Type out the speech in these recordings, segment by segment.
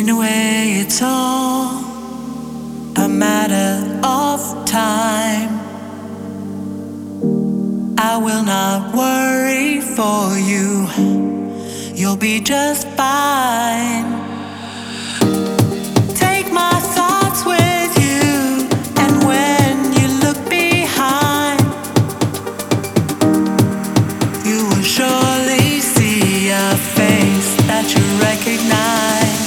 In a way, it's all a matter of time. I will not worry for you. You'll be just fine. Take my thoughts with you, and when you look behind, you will surely see a face that you recognize.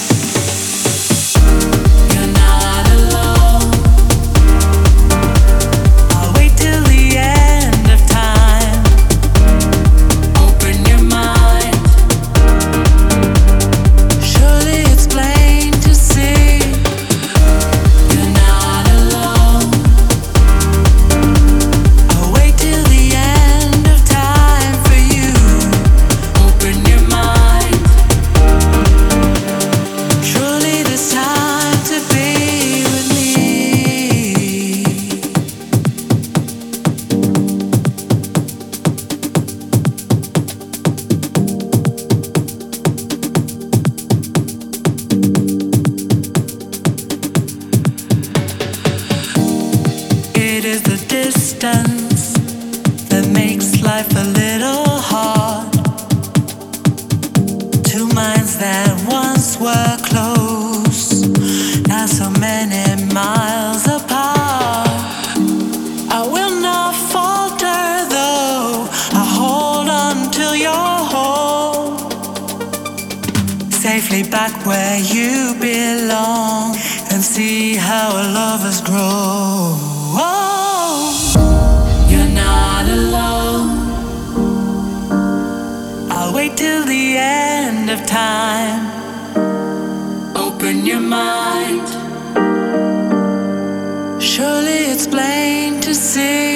You're not alone. I'll wait till the end of time. Open your mind. Surely it's plain to see. You're not alone. I'll wait till the end of time for you. Open your mind. Surely there's time to be with me. It is the distance that makes life a little hard. Two minds that once were close, now so many miles apart. I will not falter though, I hold on till you're home, safely back where you belong, and see how our lovers grow. You're not alone. I'll wait till the end of time. Open your mind. Surely it's plain to see.